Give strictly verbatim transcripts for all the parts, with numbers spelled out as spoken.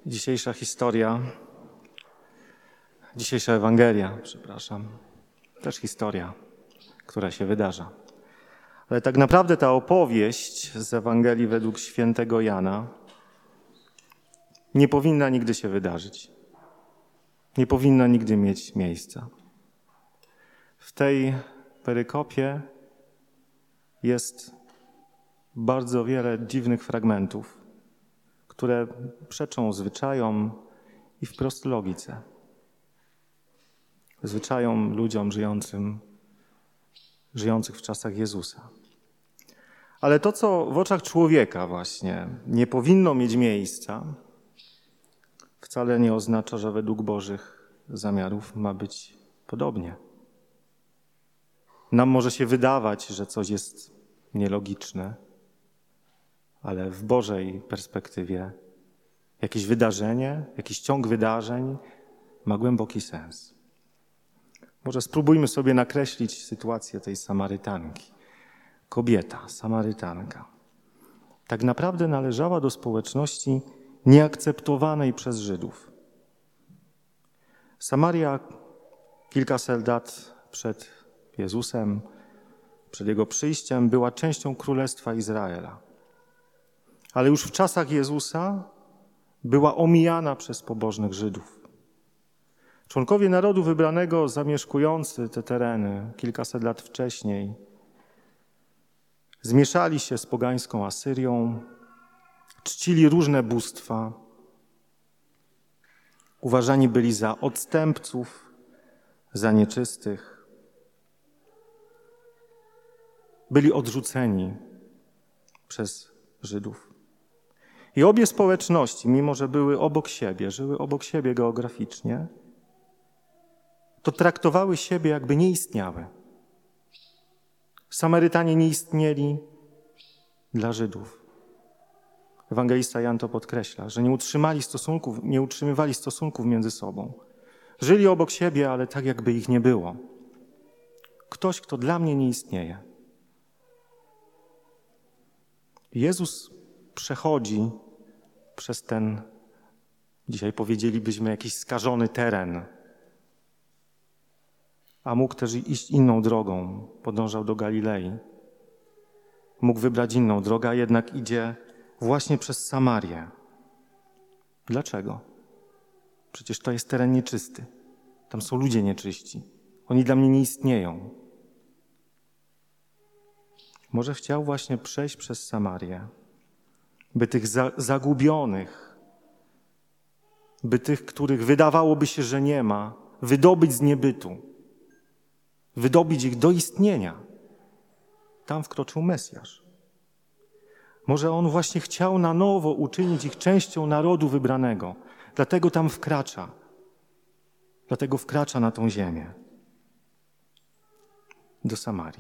Dzisiejsza historia, dzisiejsza Ewangelia, przepraszam, też historia, która się wydarza. Ale tak naprawdę ta opowieść z Ewangelii według świętego Jana nie powinna nigdy się wydarzyć. Nie powinna nigdy mieć miejsca. W tej perykopie jest bardzo wiele dziwnych fragmentów, które przeczą zwyczajom i wprost logice. Zwyczajom ludziom żyjącym, żyjących w czasach Jezusa. Ale to, co w oczach człowieka właśnie nie powinno mieć miejsca, wcale nie oznacza, że według Bożych zamiarów ma być podobnie. Nam może się wydawać, że coś jest nielogiczne, ale w Bożej perspektywie jakieś wydarzenie, jakiś ciąg wydarzeń ma głęboki sens. Może spróbujmy sobie nakreślić sytuację tej Samarytanki. Kobieta, Samarytanka, tak naprawdę należała do społeczności nieakceptowanej przez Żydów. Samaria kilkaset lat przed Jezusem, przed Jego przyjściem była częścią Królestwa Izraela. Ale już w czasach Jezusa była omijana przez pobożnych Żydów. Członkowie narodu wybranego zamieszkujący te tereny kilkaset lat wcześniej zmieszali się z pogańską Asyrią, czcili różne bóstwa, uważani byli za odstępców, za nieczystych. Byli odrzuceni przez Żydów. I obie społeczności, mimo że były obok siebie, żyły obok siebie geograficznie, to traktowały siebie, jakby nie istniały. Samarytanie nie istnieli dla Żydów. Ewangelista Jan to podkreśla, że nie utrzymali stosunków, nie utrzymywali stosunków między sobą. Żyli obok siebie, ale tak jakby ich nie było. Ktoś, kto dla mnie nie istnieje. Jezus przechodzi przez ten, dzisiaj powiedzielibyśmy, jakiś skażony teren, a mógł też iść inną drogą, podążał do Galilei. Mógł wybrać inną drogę, a jednak idzie właśnie przez Samarię. Dlaczego? Przecież to jest teren nieczysty. Tam są ludzie nieczyści. Oni dla mnie nie istnieją. Może chciał właśnie przejść przez Samarię, by tych za- zagubionych, by tych, których wydawałoby się, że nie ma, wydobyć z niebytu, wydobyć ich do istnienia. Tam wkroczył Mesjasz. Może on właśnie chciał na nowo uczynić ich częścią narodu wybranego. Dlatego tam wkracza. Dlatego wkracza na tą ziemię. Do Samarii.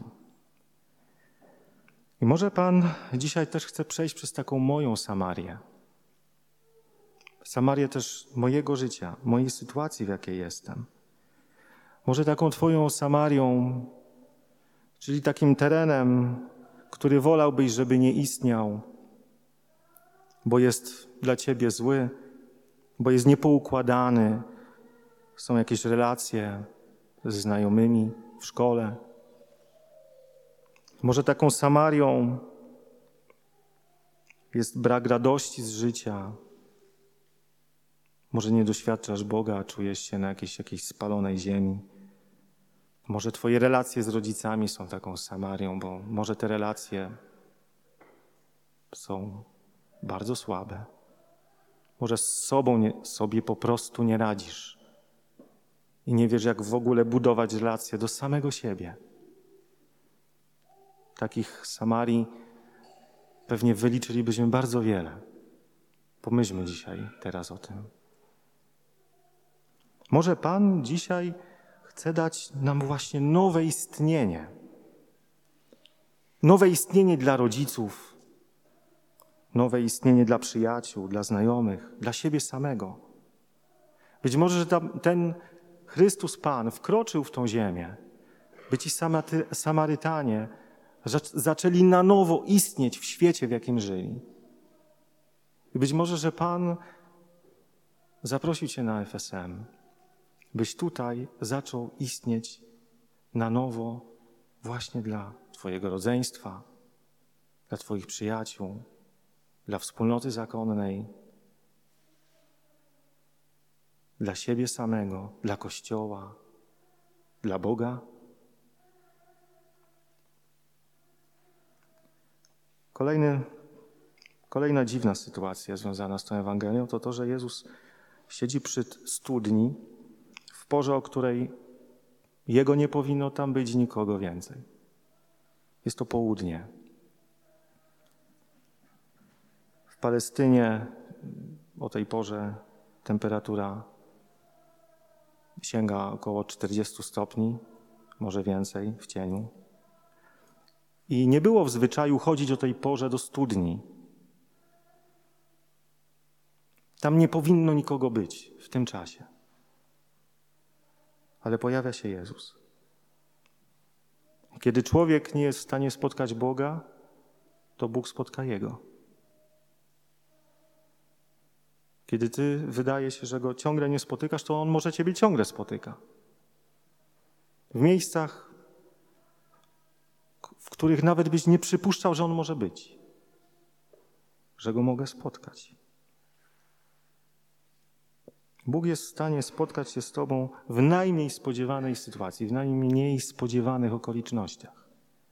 I może Pan dzisiaj też chce przejść przez taką moją Samarię. Samarię też mojego życia, mojej sytuacji, w jakiej jestem. Może taką Twoją Samarią, czyli takim terenem, który wolałbyś, żeby nie istniał, bo jest dla Ciebie zły, bo jest niepoukładany, są jakieś relacje ze znajomymi w szkole. Może taką Samarią jest brak radości z życia. Może nie doświadczasz Boga, a czujesz się na jakiejś, jakiejś spalonej ziemi. Może Twoje relacje z rodzicami są taką Samarią, bo może te relacje są bardzo słabe. Może z sobą nie, sobie po prostu nie radzisz i nie wiesz, jak w ogóle budować relacje do samego siebie. Takich Samarii pewnie wyliczylibyśmy bardzo wiele. Pomyślmy dzisiaj teraz o tym. Może Pan dzisiaj chce dać nam właśnie nowe istnienie. Nowe istnienie dla rodziców, nowe istnienie dla przyjaciół, dla znajomych, dla siebie samego. Być może, że tam, ten Chrystus Pan wkroczył w tą ziemię, by ci Samarytanie zaczęli na nowo istnieć w świecie, w jakim żyli. I być może, że Pan zaprosił Cię na F S M, byś tutaj zaczął istnieć na nowo właśnie dla Twojego rodzeństwa, dla Twoich przyjaciół, dla wspólnoty zakonnej, dla siebie samego, dla Kościoła, dla Boga. Kolejny, kolejna dziwna sytuacja związana z tą Ewangelią to to, że Jezus siedzi przy studni w porze, o której Jego nie powinno tam być nikogo więcej. Jest to południe. W Palestynie o tej porze temperatura sięga około czterdziestu stopni, może więcej w cieniu. I nie było w zwyczaju chodzić o tej porze do studni. Tam nie powinno nikogo być w tym czasie. Ale pojawia się Jezus. Kiedy człowiek nie jest w stanie spotkać Boga, to Bóg spotka Jego. Kiedy ty wydaje się, że Go ciągle nie spotykasz, to On może Ciebie ciągle spotyka. W miejscach, w których nawet byś nie przypuszczał, że On może być. Że Go mogę spotkać. Bóg jest w stanie spotkać się z Tobą w najmniej spodziewanej sytuacji, w najmniej spodziewanych okolicznościach.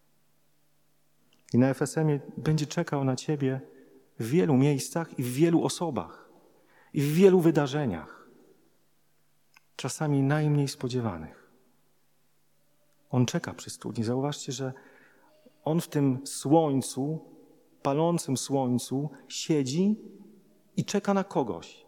I na F S M ie będzie czekał na Ciebie w wielu miejscach i w wielu osobach. I w wielu wydarzeniach, czasami najmniej spodziewanych. On czeka przy studni. Zauważcie, że On w tym słońcu, palącym słońcu siedzi i czeka na kogoś.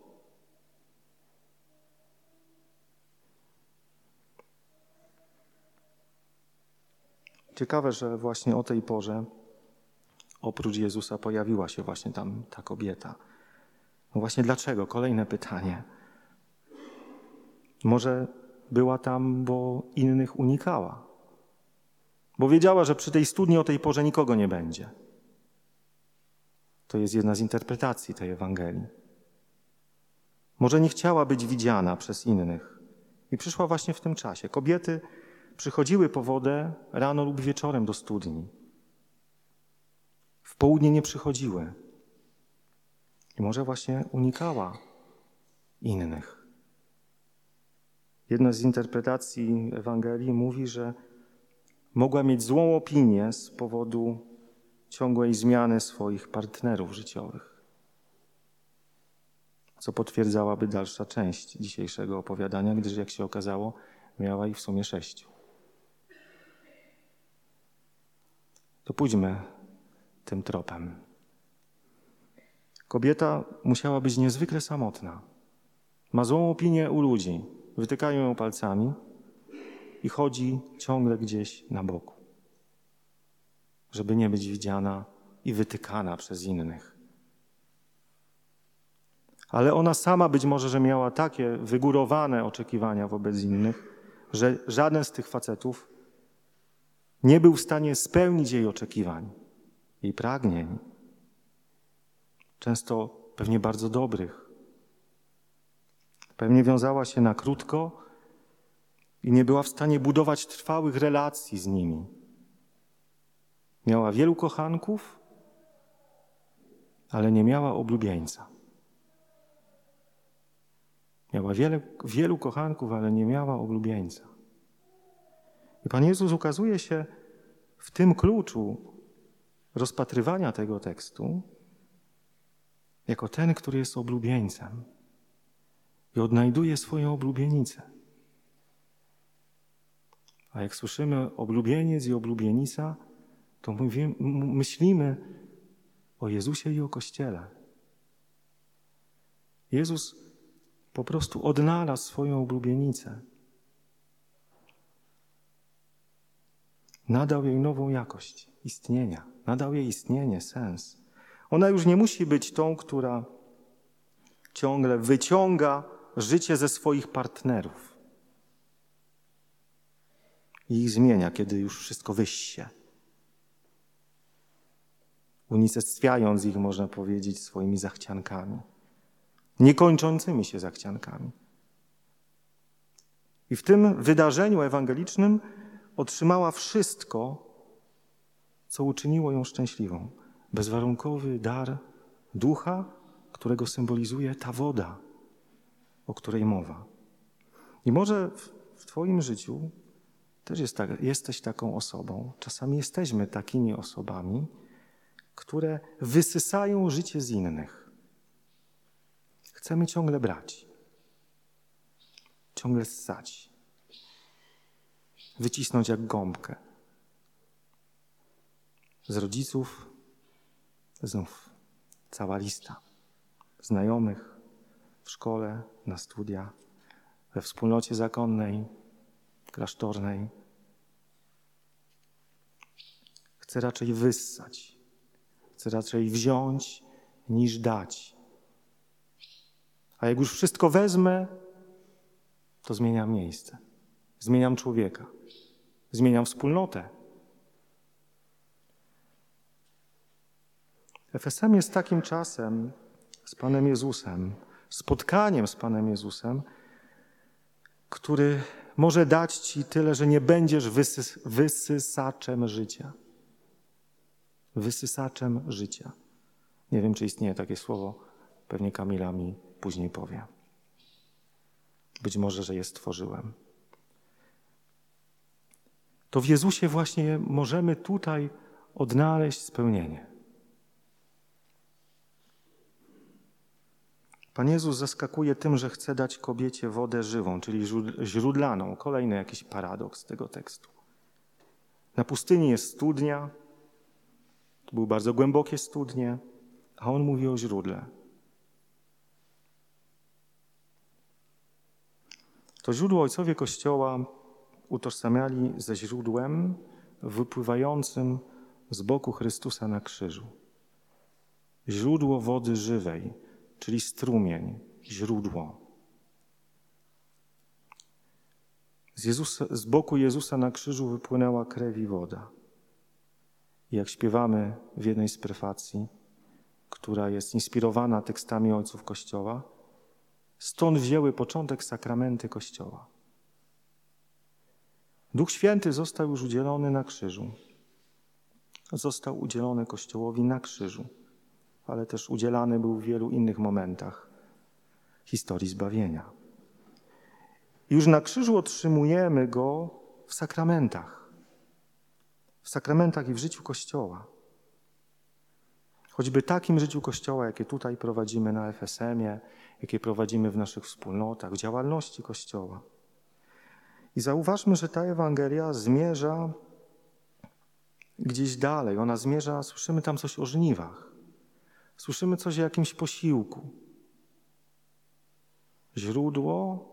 Ciekawe, że właśnie o tej porze oprócz Jezusa pojawiła się właśnie tam ta kobieta. No właśnie dlaczego? Kolejne pytanie. Może była tam, bo innych unikała. Bo wiedziała, że przy tej studni o tej porze nikogo nie będzie. To jest jedna z interpretacji tej Ewangelii. Może nie chciała być widziana przez innych i przyszła właśnie w tym czasie. Kobiety przychodziły po wodę rano lub wieczorem do studni. W południe nie przychodziły. I może właśnie unikała innych. Jedna z interpretacji Ewangelii mówi, że mogła mieć złą opinię z powodu ciągłej zmiany swoich partnerów życiowych. Co potwierdzałaby dalsza część dzisiejszego opowiadania, gdyż jak się okazało, miała ich w sumie sześciu. To pójdźmy tym tropem. Kobieta musiała być niezwykle samotna. Ma złą opinię u ludzi. Wytykają ją palcami i chodzi ciągle gdzieś na boku, żeby nie być widziana i wytykana przez innych. Ale ona sama być może, że miała takie wygórowane oczekiwania wobec innych, że żaden z tych facetów nie był w stanie spełnić jej oczekiwań, jej pragnień. Często pewnie bardzo dobrych. Pewnie wiązała się na krótko i nie była w stanie budować trwałych relacji z nimi. Miała wielu kochanków, ale nie miała oblubieńca. Miała wiele, wielu kochanków, ale nie miała oblubieńca. I Pan Jezus ukazuje się w tym kluczu rozpatrywania tego tekstu jako ten, który jest oblubieńcem i odnajduje swoją oblubienicę. A jak słyszymy oblubieniec i oblubienica, to mówimy, myślimy o Jezusie i o Kościele. Jezus po prostu odnalazł swoją oblubienicę. Nadał jej nową jakość istnienia. Nadał jej istnienie, sens. Ona już nie musi być tą, która ciągle wyciąga życie ze swoich partnerów i ich zmienia, kiedy już wszystko wyście. Unicestwiając ich, można powiedzieć, swoimi zachciankami. niekończącymi się zachciankami. I w tym wydarzeniu ewangelicznym otrzymała wszystko, co uczyniło ją szczęśliwą. Bezwarunkowy dar ducha, którego symbolizuje ta woda, o której mowa. I może w, w Twoim życiu też jest tak, jesteś taką osobą. Czasami jesteśmy takimi osobami, które wysysają życie z innych. Chcemy ciągle brać, ciągle ssać, wycisnąć jak gąbkę. Z rodziców znów cała lista. Znajomych, w szkole, na studia, we wspólnocie zakonnej, klasztornej. Chcę raczej wyssać, chcę raczej wziąć niż dać. A jak już wszystko wezmę, to zmieniam miejsce, zmieniam człowieka, zmieniam wspólnotę. F S M jest takim czasem z Panem Jezusem, spotkaniem z Panem Jezusem, który może dać Ci tyle, że nie będziesz wysys- wysysaczem życia. Wysysaczem życia. Nie wiem, czy istnieje takie słowo, pewnie Kamila mi później powie. Być może, że je stworzyłem. To w Jezusie właśnie możemy tutaj odnaleźć spełnienie. Pan Jezus zaskakuje tym, że chce dać kobiecie wodę żywą, czyli źródlaną. Kolejny jakiś paradoks tego tekstu. Na pustyni jest studnia, to były bardzo głębokie studnie, a on mówi o źródle. To źródło ojcowie Kościoła utożsamiali ze źródłem wypływającym z boku Chrystusa na krzyżu. Źródło wody żywej, czyli strumień, źródło. Z, Jezusa, z boku Jezusa na krzyżu wypłynęła krew i woda. I jak śpiewamy w jednej z prefacji, która jest inspirowana tekstami ojców Kościoła, stąd wzięły początek sakramenty Kościoła. Duch Święty został już udzielony na krzyżu. Został udzielony Kościołowi na krzyżu, ale też udzielany był w wielu innych momentach historii zbawienia. I już na krzyżu otrzymujemy go w sakramentach. W sakramentach i w życiu Kościoła. Choćby takim życiu Kościoła, jakie tutaj prowadzimy na F S M-ie, jakie prowadzimy w naszych wspólnotach, w działalności Kościoła. I zauważmy, że ta Ewangelia zmierza gdzieś dalej. Ona zmierza, słyszymy tam coś o żniwach. Słyszymy coś o jakimś posiłku. Źródło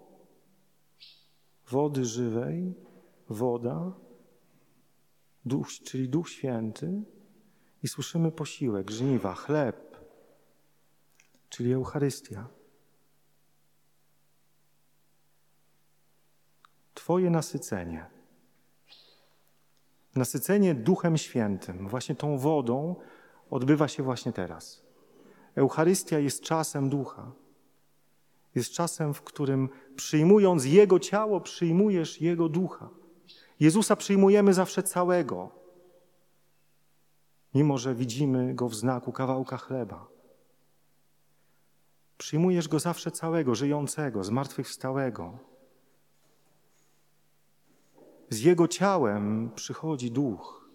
wody żywej, woda, duch, czyli Duch Święty i słyszymy posiłek, żniwa, chleb, czyli Eucharystia. Twoje nasycenie. Nasycenie Duchem Świętym, właśnie tą wodą, odbywa się właśnie teraz. Eucharystia jest czasem Ducha. Jest czasem, w którym przyjmując Jego ciało, przyjmujesz Jego Ducha. Jezusa przyjmujemy zawsze całego, mimo że widzimy Go w znaku kawałka chleba. Przyjmujesz Go zawsze całego, żyjącego, zmartwychwstałego. Z Jego ciałem przychodzi Duch.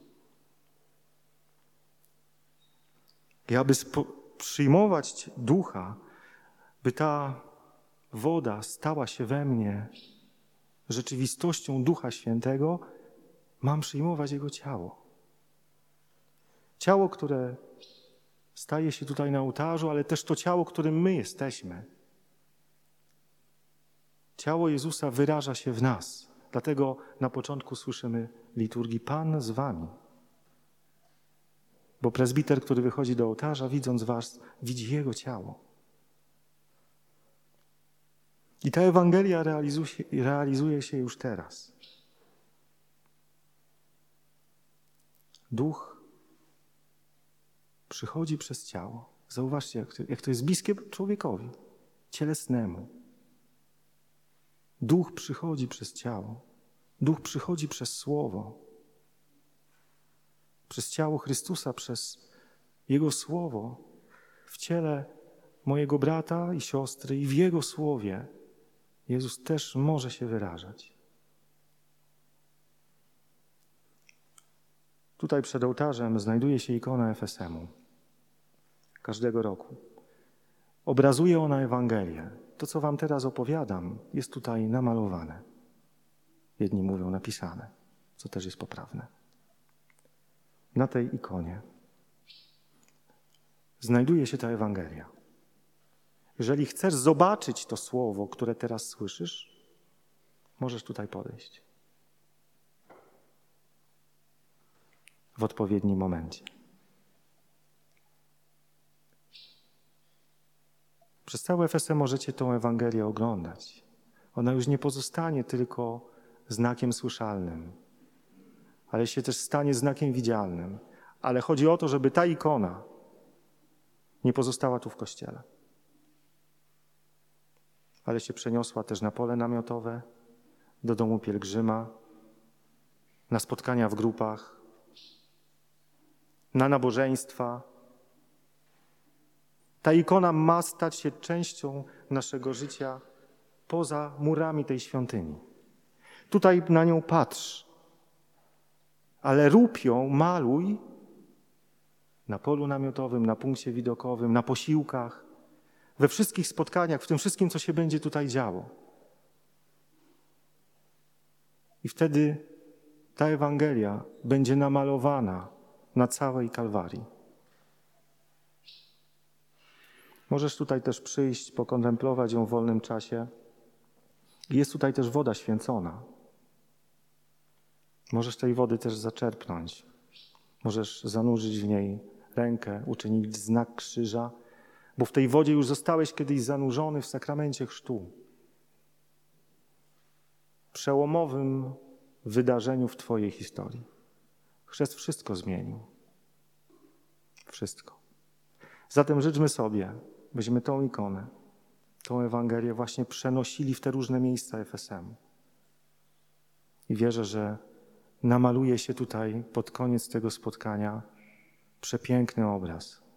I aby spo- przyjmować Ducha, by ta woda stała się we mnie rzeczywistością Ducha Świętego, mam przyjmować Jego ciało. Ciało, które staje się tutaj na ołtarzu, ale też to ciało, którym my jesteśmy. Ciało Jezusa wyraża się w nas. Dlatego na początku słyszymy liturgii Pan z wami. Bo prezbiter, który wychodzi do ołtarza, widząc was, widzi Jego ciało. I ta Ewangelia realizuje, realizuje się już teraz. Duch przychodzi przez ciało. Zauważcie, jak to, jak to jest bliskie człowiekowi. cielesnemu. Duch przychodzi przez ciało. Duch przychodzi przez Słowo. Przez ciało Chrystusa, przez Jego Słowo. W ciele mojego brata i siostry i w Jego Słowie Jezus też może się wyrażać. Tutaj przed ołtarzem znajduje się ikona F S M-u. Każdego roku. Obrazuje ona Ewangelię. To, co wam teraz opowiadam, jest tutaj namalowane. Jedni mówią napisane, co też jest poprawne. Na tej ikonie znajduje się ta Ewangelia. Jeżeli chcesz zobaczyć to słowo, które teraz słyszysz, możesz tutaj podejść. W odpowiednim momencie. Przez cały F S M możecie tę Ewangelię oglądać. Ona już nie pozostanie tylko znakiem słyszalnym, ale się też stanie znakiem widzialnym. Ale chodzi o to, żeby ta ikona nie pozostała tu w kościele, ale się przeniosła też na pole namiotowe, do domu pielgrzyma, na spotkania w grupach, na nabożeństwa. Ta ikona ma stać się częścią naszego życia poza murami tej świątyni. Tutaj na nią patrz, ale rób ją, maluj na polu namiotowym, na punkcie widokowym, na posiłkach, we wszystkich spotkaniach, w tym wszystkim, co się będzie tutaj działo. I wtedy ta Ewangelia będzie namalowana na całej Kalwarii. Możesz tutaj też przyjść, pokontemplować ją w wolnym czasie. Jest tutaj też woda święcona. Możesz tej wody też zaczerpnąć. Możesz zanurzyć w niej rękę, uczynić znak krzyża, bo w tej wodzie już zostałeś kiedyś zanurzony w sakramencie chrztu. Przełomowym wydarzeniu w twojej historii. Chrzest wszystko zmienił. Wszystko. Zatem życzmy sobie, byśmy tą ikonę, tą Ewangelię właśnie przenosili w te różne miejsca F S M. I wierzę, że namaluje się tutaj pod koniec tego spotkania przepiękny obraz